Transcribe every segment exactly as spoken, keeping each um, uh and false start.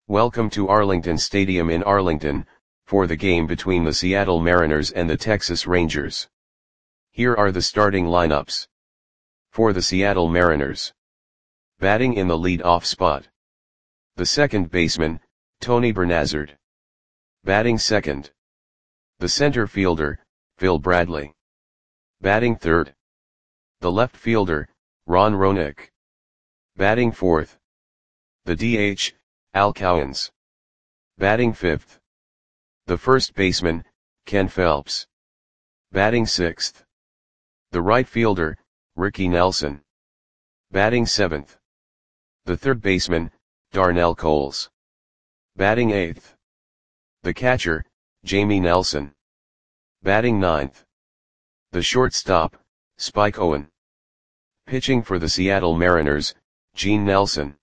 Welcome to Arlington Stadium in Arlington, for the game between the Seattle Mariners and the Texas Rangers. Here are the starting lineups. For the Seattle Mariners. Batting in the lead-off spot. The second baseman, Tony Bernazard. Batting second. The center fielder, Phil Bradley. Batting third. The left fielder, Ron Roenick. Batting fourth. The D H, Al Cowens. Batting fifth. The first baseman, Ken Phelps. Batting sixth. The right fielder, Ricky Nelson. Batting seventh. The third baseman, Darnell Coles. Batting eighth. The catcher, Jamie Nelson. Batting ninth. The shortstop, Spike Owen. Pitching for the Seattle Mariners, Gene Nelson.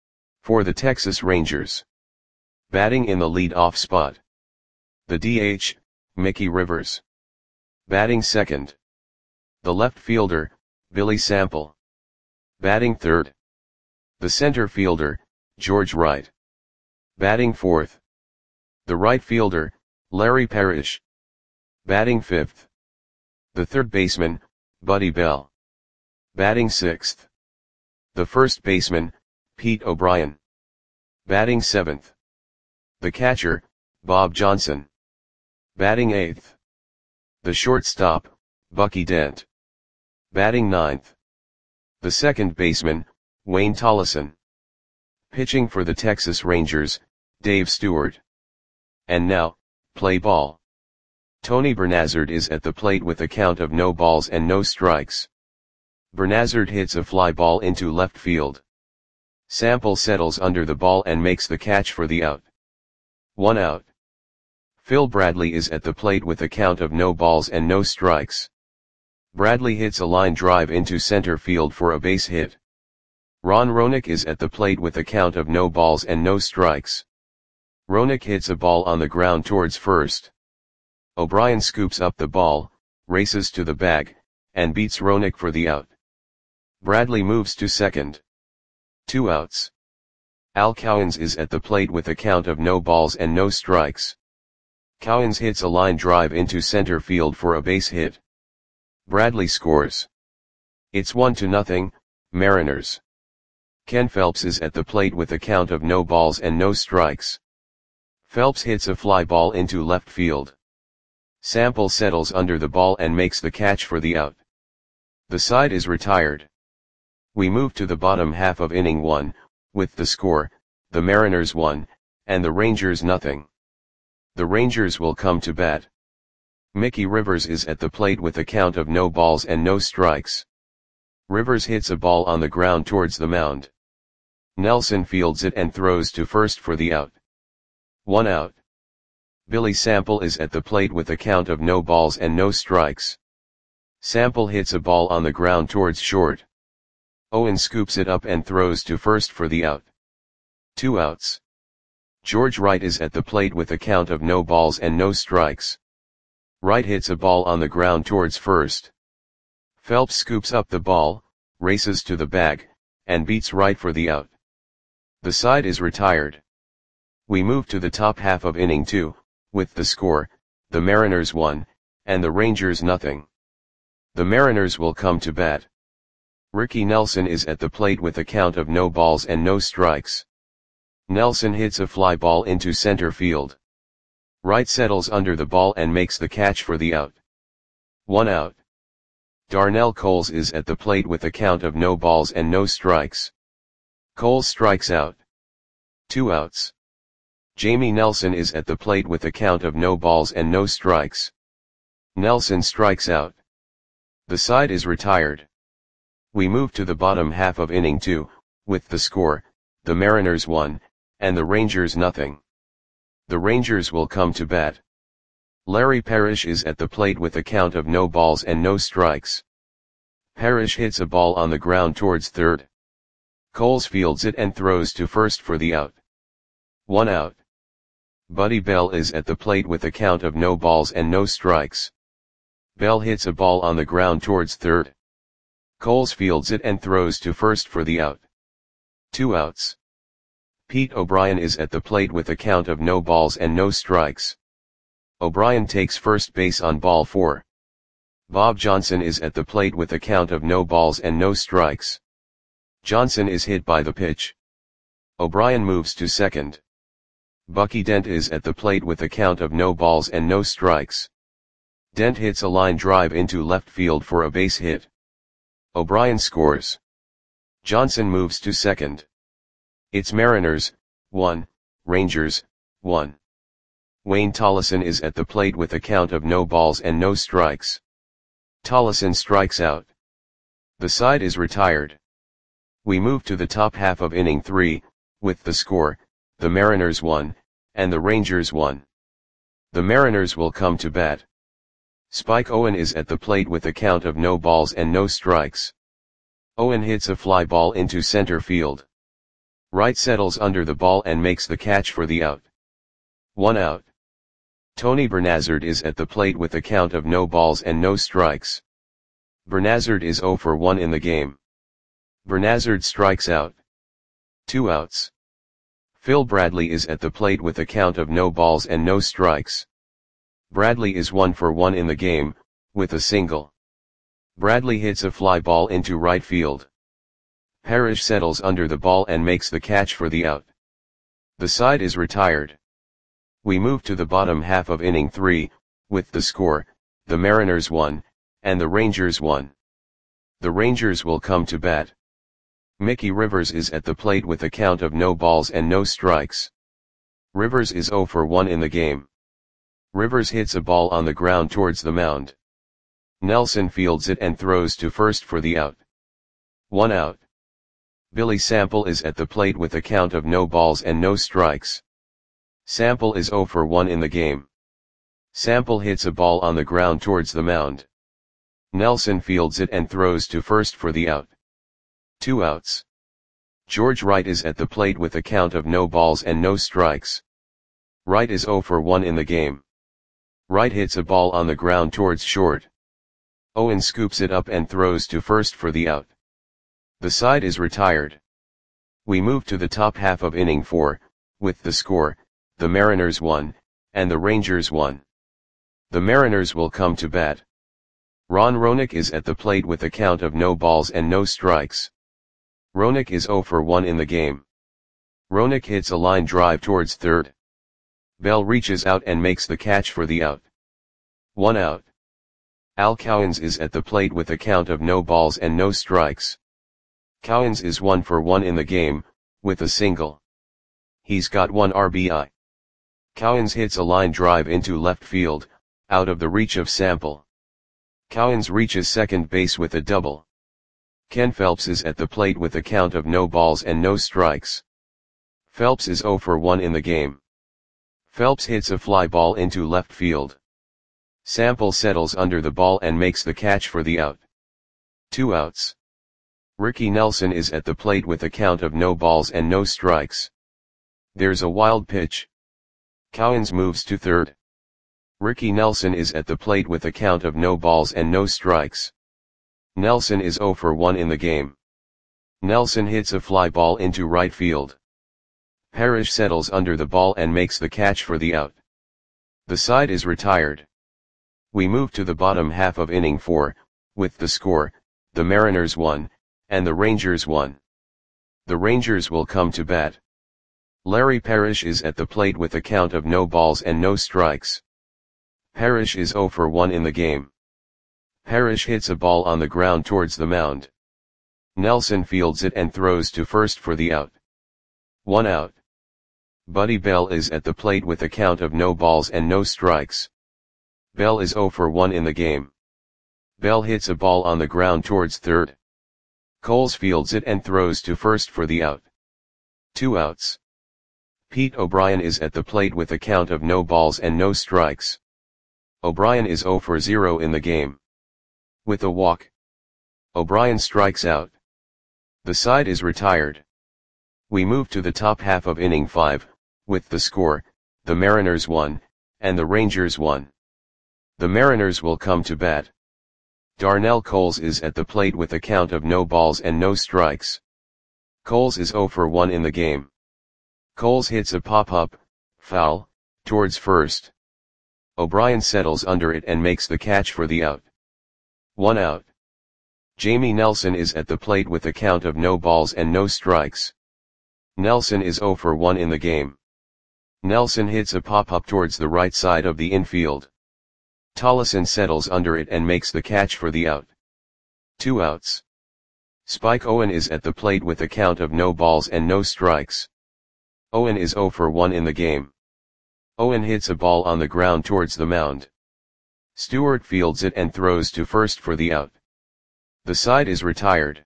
For the Texas Rangers. Batting in the lead-off spot. The D H, Mickey Rivers. Batting second. The left fielder, Billy Sample. Batting third. The center fielder, George Wright. Batting fourth. The right fielder, Larry Parrish. Batting fifth. The third baseman, Buddy Bell. Batting sixth. The first baseman, Pete O'Brien. Batting seventh. The catcher, Bob Johnson. Batting eighth. The shortstop, Bucky Dent. Batting ninth. The second baseman, Wayne Tollison. Pitching for the Texas Rangers, Dave Stewart. And now, play ball. Tony Bernazard is at the plate with a count of no balls and no strikes. Bernazard hits a fly ball into left field. Sample settles under the ball and makes the catch for the out. One out. Phil Bradley is at the plate with a count of no balls and no strikes. Bradley hits a line drive into center field for a base hit. Ron Roenick is at the plate with a count of no balls and no strikes. Roenick hits a ball on the ground towards first. O'Brien scoops up the ball, races to the bag, and beats Roenick for the out. Bradley moves to second. Two outs. Al Cowens is at the plate with a count of no balls and no strikes. Cowens hits a line drive into center field for a base hit. Bradley scores. It's one to nothing, Mariners. Ken Phelps is at the plate with a count of no balls and no strikes. Phelps hits a fly ball into left field. Sample settles under the ball and makes the catch for the out. The side is retired. We move to the bottom half of inning one, with the score, the Mariners one, and the Rangers nothing. The Rangers will come to bat. Mickey Rivers is at the plate with a count of no balls and no strikes. Rivers hits a ball on the ground towards the mound. Nelson fields it and throws to first for the out. One out. Billy Sample is at the plate with a count of no balls and no strikes. Sample hits a ball on the ground towards short. Owen scoops it up and throws to first for the out. Two outs. George Wright is at the plate with a count of no balls and no strikes. Wright hits a ball on the ground towards first. Phelps scoops up the ball, races to the bag, and beats Wright for the out. The side is retired. We move to the top half of inning two, with the score, the Mariners one, and the Rangers nothing. The Mariners will come to bat. Ricky Nelson is at the plate with a count of no balls and no strikes. Nelson hits a fly ball into center field. Wright settles under the ball and makes the catch for the out. One out. Darnell Coles is at the plate with a count of no balls and no strikes. Coles strikes out. Two outs. Jamie Nelson is at the plate with a count of no balls and no strikes. Nelson strikes out. The side is retired. We move to the bottom half of inning two, with the score, the Mariners one, and the Rangers nothing. The Rangers will come to bat. Larry Parrish is at the plate with a count of no balls and no strikes. Parrish hits a ball on the ground towards third. Coles fields it and throws to first for the out. One out. Buddy Bell is at the plate with a count of no balls and no strikes. Bell hits a ball on the ground towards third. Coles fields it and throws to first for the out. Two outs. Pete O'Brien is at the plate with a count of no balls and no strikes. O'Brien takes first base on ball four. Bob Johnson is at the plate with a count of no balls and no strikes. Johnson is hit by the pitch. O'Brien moves to second. Bucky Dent is at the plate with a count of no balls and no strikes. Dent hits a line drive into left field for a base hit. O'Brien scores. Johnson moves to second. It's Mariners, one, Rangers, one. Wayne Tollison is at the plate with a count of no balls and no strikes. Tollison strikes out. The side is retired. We move to the top half of inning three, with the score, the Mariners won, and the Rangers won. The Mariners will come to bat. Spike Owen is at the plate with a count of no balls and no strikes. Owen hits a fly ball into center field. Wright settles under the ball and makes the catch for the out. One out. Tony Bernazard is at the plate with a count of no balls and no strikes. Bernazard is zero for one in the game. Bernazard strikes out. Two outs. Phil Bradley is at the plate with a count of no balls and no strikes. Bradley is one for one in the game, with a single. Bradley hits a fly ball into right field. Parrish settles under the ball and makes the catch for the out. The side is retired. We move to the bottom half of inning three, with the score, the Mariners won, and the Rangers won. The Rangers will come to bat. Mickey Rivers is at the plate with a count of no balls and no strikes. Rivers is zero for one in the game. Rivers hits a ball on the ground towards the mound. Nelson fields it and throws to first for the out. One out. Billy Sample is at the plate with a count of no balls and no strikes. Sample is zero for one in the game. Sample hits a ball on the ground towards the mound. Nelson fields it and throws to first for the out. Two outs. George Wright is at the plate with a count of no balls and no strikes. Wright is zero for one in the game. Wright hits a ball on the ground towards short. Owen scoops it up and throws to first for the out. The side is retired. We move to the top half of inning four, with the score, the Mariners won, and the Rangers won. The Mariners will come to bat. Ron Roenick is at the plate with a count of no balls and no strikes. Roenick is zero for one in the game. Roenick hits a line drive towards third. Bell reaches out and makes the catch for the out. One out. Al Cowens is at the plate with a count of no balls and no strikes. Cowens is one for one in the game, with a single. He's got one R B I. Cowens hits a line drive into left field, out of the reach of Sample. Cowens reaches second base with a double. Ken Phelps is at the plate with a count of no balls and no strikes. Phelps is zero for one in the game. Phelps hits a fly ball into left field. Sample settles under the ball and makes the catch for the out. Two outs. Ricky Nelson is at the plate with a count of no balls and no strikes. There's a wild pitch. Cowens moves to third. Ricky Nelson is at the plate with a count of no balls and no strikes. Nelson is zero for one in the game. Nelson hits a fly ball into right field. Parrish settles under the ball and makes the catch for the out. The side is retired. We move to the bottom half of inning four, with the score, the Mariners won, and the Rangers won. The Rangers will come to bat. Larry Parrish is at the plate with a count of no balls and no strikes. Parrish is zero for one in the game. Parrish hits a ball on the ground towards the mound. Nelson fields it and throws to first for the out. One out. Buddy Bell is at the plate with a count of no balls and no strikes. Bell is zero for one in the game. Bell hits a ball on the ground towards third. Coles fields it and throws to first for the out. Two outs. Pete O'Brien is at the plate with a count of no balls and no strikes. O'Brien is zero for zero in the game. With a walk, O'Brien strikes out. The side is retired. We move to the top half of inning five, with the score, the Mariners won, and the Rangers won. The Mariners will come to bat. Darnell Coles is at the plate with a count of no balls and no strikes. Coles is zero for one in the game. Coles hits a pop-up, foul, towards first. O'Brien settles under it and makes the catch for the out. One out. Jamie Nelson is at the plate with a count of no balls and no strikes. Nelson is zero for one in the game. Nelson hits a pop-up towards the right side of the infield. Tollison settles under it and makes the catch for the out. Two outs. Spike Owen is at the plate with a count of no balls and no strikes. Owen is zero for one in the game. Owen hits a ball on the ground towards the mound. Stewart fields it and throws to first for the out. The side is retired.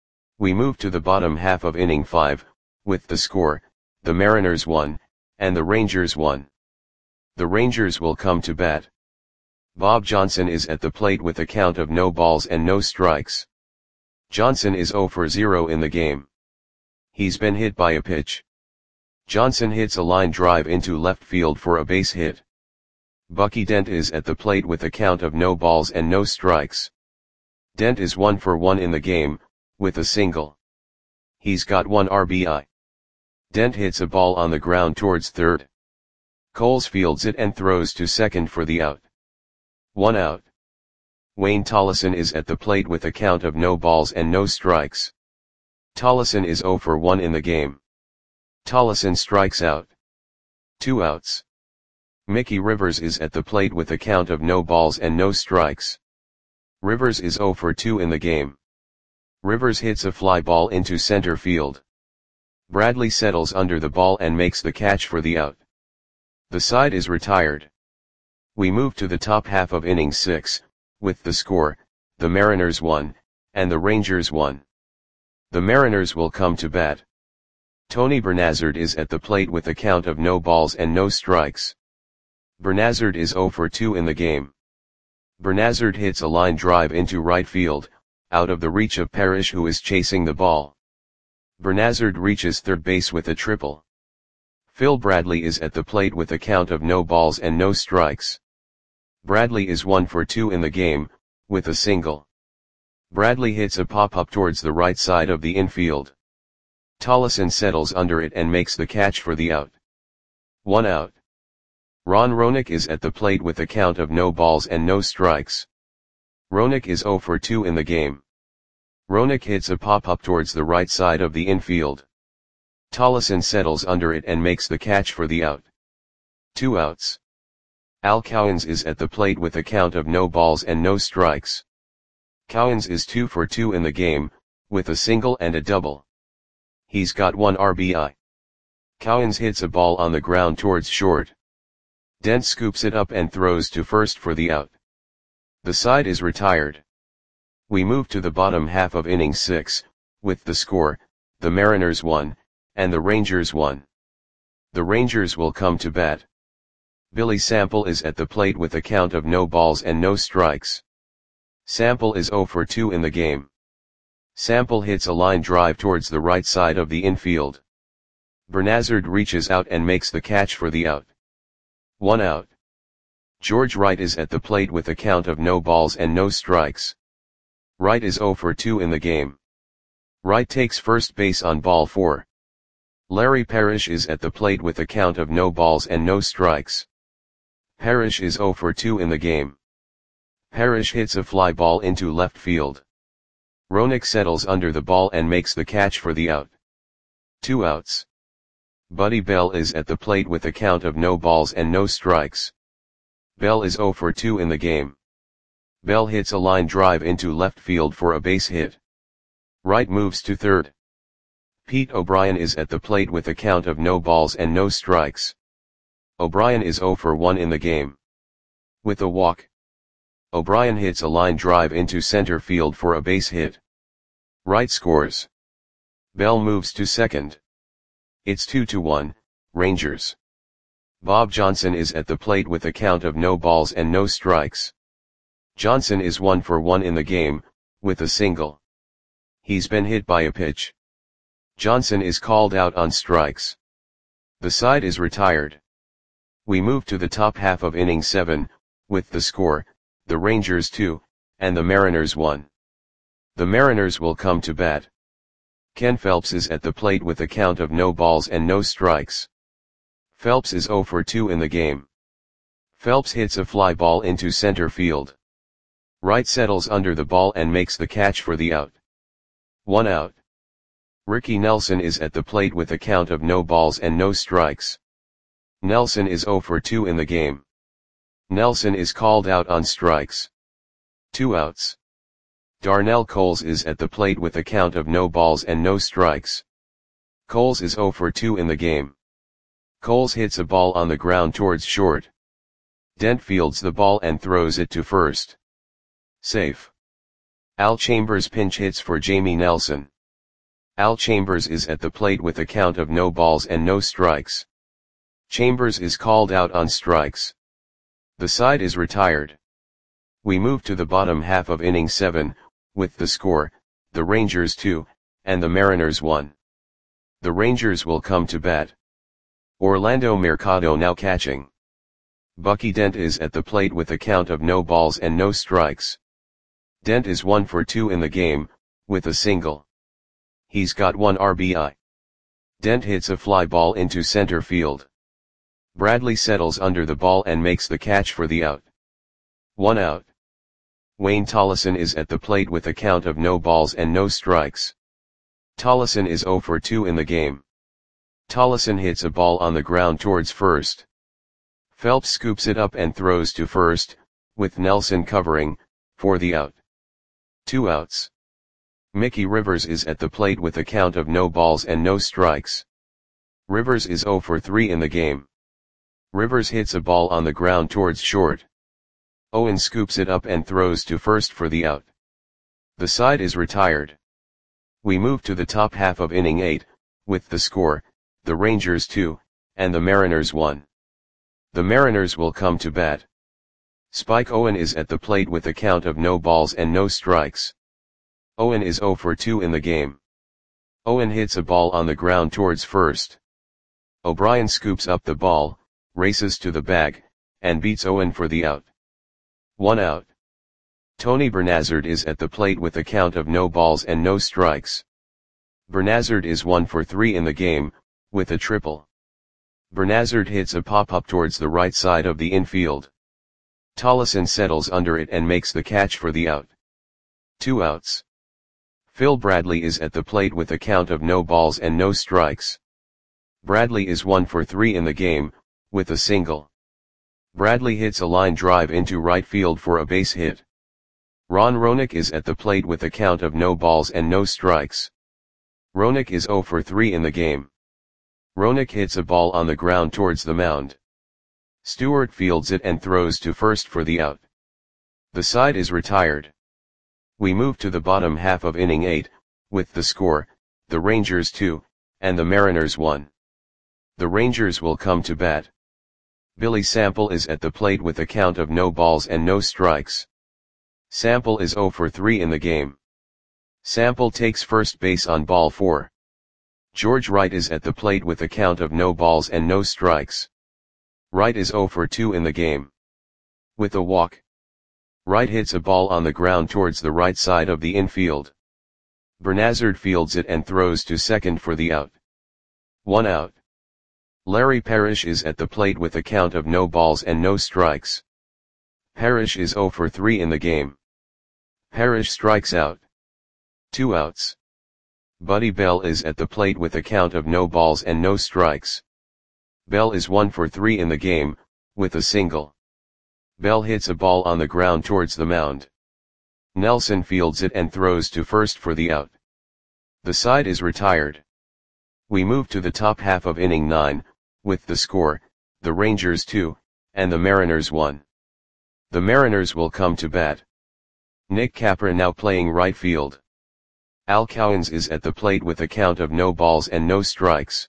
We move to the bottom half of inning five, with the score, the Mariners won, and the Rangers won. The Rangers will come to bat. Bob Johnson is at the plate with a count of no balls and no strikes. Johnson is zero for zero in the game. He's been hit by a pitch. Johnson hits a line drive into left field for a base hit. Bucky Dent is at the plate with a count of no balls and no strikes. Dent is one for one in the game, with a single. He's got one R B I. Dent hits a ball on the ground towards third. Coles fields it and throws to second for the out. One out. Wayne Tollison is at the plate with a count of no balls and no strikes. Tollison is zero for one in the game. Tollison strikes out. Two outs. Mickey Rivers is at the plate with a count of no balls and no strikes. Rivers is zero for two in the game. Rivers hits a fly ball into center field. Bradley settles under the ball and makes the catch for the out. The side is retired. We move to the top half of inning six, with the score, the Mariners won, and the Rangers won. The Mariners will come to bat. Tony Bernazard is at the plate with a count of no balls and no strikes. Bernazard is zero for two in the game. Bernazard hits a line drive into right field, out of the reach of Parrish, who is chasing the ball. Bernazard reaches third base with a triple. Phil Bradley is at the plate with a count of no balls and no strikes. Bradley is one for two in the game, with a single. Bradley hits a pop-up towards the right side of the infield. Tollison settles under it and makes the catch for the out. One out. Ron Roenick is at the plate with a count of no balls and no strikes. Roenick is zero for two in the game. Roenick hits a pop-up towards the right side of the infield. Tollison settles under it and makes the catch for the out. Two outs. Al Cowens is at the plate with a count of no balls and no strikes. Cowens is two for two in the game, with a single and a double. He's got one R B I. Cowens hits a ball on the ground towards short. Dent scoops it up and throws to first for the out. The side is retired. We move to the bottom half of inning six, with the score, the Mariners won, and the Rangers won. The Rangers will come to bat. Billy Sample is at the plate with a count of no balls and no strikes. Sample is zero for two in the game. Sample hits a line drive towards the right side of the infield. Bernazard reaches out and makes the catch for the out. One out. George Wright is at the plate with a count of no balls and no strikes. Wright is zero for two in the game. Wright takes first base on ball four. Larry Parrish is at the plate with a count of no balls and no strikes. Parrish is zero for two in the game. Parrish hits a fly ball into left field. Roenick settles under the ball and makes the catch for the out. Two outs. Buddy Bell is at the plate with a count of no balls and no strikes. Bell is zero for two in the game. Bell hits a line drive into left field for a base hit. Wright moves to third. Pete O'Brien is at the plate with a count of no balls and no strikes. O'Brien is zero for one in the game. With a walk. O'Brien hits a line drive into center field for a base hit. Wright scores. Bell moves to second. It's two to one, Rangers. Bob Johnson is at the plate with a count of no balls and no strikes. Johnson is one for one in the game, with a single. He's been hit by a pitch. Johnson is called out on strikes. The side is retired. We move to the top half of inning seven, with the score, the Rangers two, and the Mariners one. The Mariners will come to bat. Ken Phelps is at the plate with a count of no balls and no strikes. Phelps is zero for two in the game. Phelps hits a fly ball into center field. Wright settles under the ball and makes the catch for the out. One out. Ricky Nelson is at the plate with a count of no balls and no strikes. Nelson is zero for two in the game. Nelson is called out on strikes. Two outs. Darnell Coles is at the plate with a count of no balls and no strikes. Coles is zero for two in the game. Coles hits a ball on the ground towards short. Dent fields the ball and throws it to first. Safe. Al Chambers pinch hits for Jamie Nelson. Al Chambers is at the plate with a count of no balls and no strikes. Chambers is called out on strikes. The side is retired. We move to the bottom half of inning seven, with the score, the Rangers two, and the Mariners one. The Rangers will come to bat. Orlando Mercado now catching. Bucky Dent is at the plate with a count of no balls and no strikes. Dent is one for two in the game, with a single. He's got one R B I. Dent hits a fly ball into center field. Bradley settles under the ball and makes the catch for the out. One out. Wayne Tollison is at the plate with a count of no balls and no strikes. Tollison is zero for two in the game. Tollison hits a ball on the ground towards first. Phelps scoops it up and throws to first, with Nelson covering, for the out. Two outs. Mickey Rivers is at the plate with a count of no balls and no strikes. Rivers is zero for three in the game. Rivers hits a ball on the ground towards short. Owen scoops it up and throws to first for the out. The side is retired. We move to the top half of inning eight, with the score, the Rangers two, and the Mariners one. The Mariners will come to bat. Spike Owen is at the plate with a count of no balls and no strikes. Owen is zero for two in the game. Owen hits a ball on the ground towards first. O'Brien scoops up the ball, races to the bag, and beats Owen for the out. One out. Tony Bernazard is at the plate with a count of no balls and no strikes. Bernazard is one for three in the game, with a triple. Bernazard hits a pop-up towards the right side of the infield. Tollison settles under it and makes the catch for the out. Two outs. Phil Bradley is at the plate with a count of no balls and no strikes. Bradley is one for three in the game, with a single. Bradley hits a line drive into right field for a base hit. Ron Roenick is at the plate with a count of no balls and no strikes. Roenick is zero for three in the game. Roenick hits a ball on the ground towards the mound. Stewart fields it and throws to first for the out. The side is retired. We move to the bottom half of inning eight, with the score, the Rangers two, and the Mariners one. The Rangers will come to bat. Billy Sample is at the plate with a count of no balls and no strikes. Sample is zero for three in the game. Sample takes first base on ball four. George Wright is at the plate with a count of no balls and no strikes. Wright is zero for two in the game. With a walk. Wright hits a ball on the ground towards the right side of the infield. Bernazard fields it and throws to second for the out. One out. Larry Parrish is at the plate with a count of no balls and no strikes. Parrish is zero for three in the game. Parrish strikes out. Two outs. Buddy Bell is at the plate with a count of no balls and no strikes. Bell is one for three in the game, with a single. Bell hits a ball on the ground towards the mound. Nelson fields it and throws to first for the out. The side is retired. We move to the top half of inning nine, with the score, the Rangers two, and the Mariners one. The Mariners will come to bat. Nick Capra now playing right field. Al Cowens is at the plate with a count of no balls and no strikes.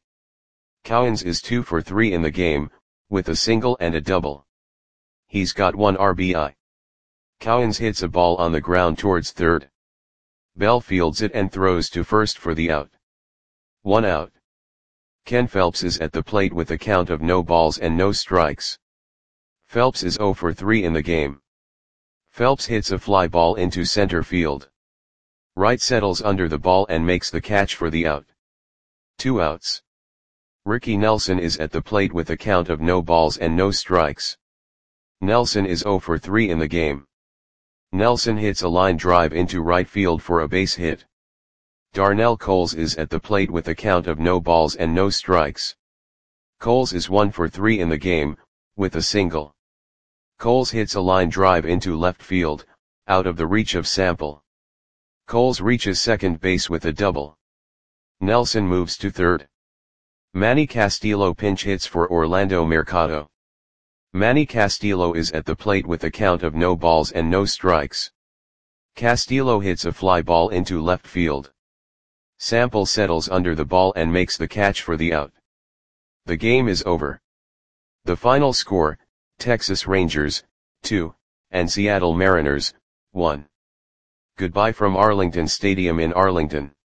Cowens is two for three in the game, with a single and a double. He's got one R B I. Cowens hits a ball on the ground towards third. Bell fields it and throws to first for the out. One out. Ken Phelps is at the plate with a count of no balls and no strikes. Phelps is zero for three in the game. Phelps hits a fly ball into center field. Wright settles under the ball and makes the catch for the out. Two outs. Ricky Nelson is at the plate with a count of no balls and no strikes. Nelson is zero for three in the game. Nelson hits a line drive into right field for a base hit. Darnell Coles is at the plate with a count of no balls and no strikes. Coles is one for three in the game, with a single. Coles hits a line drive into left field, out of the reach of Sample. Coles reaches second base with a double. Nelson moves to third. Manny Castillo pinch hits for Orlando Mercado. Manny Castillo is at the plate with a count of no balls and no strikes. Castillo hits a fly ball into left field. Sample settles under the ball and makes the catch for the out. The game is over. The final score, Texas Rangers, two, and Seattle Mariners, one. Goodbye from Arlington Stadium in Arlington.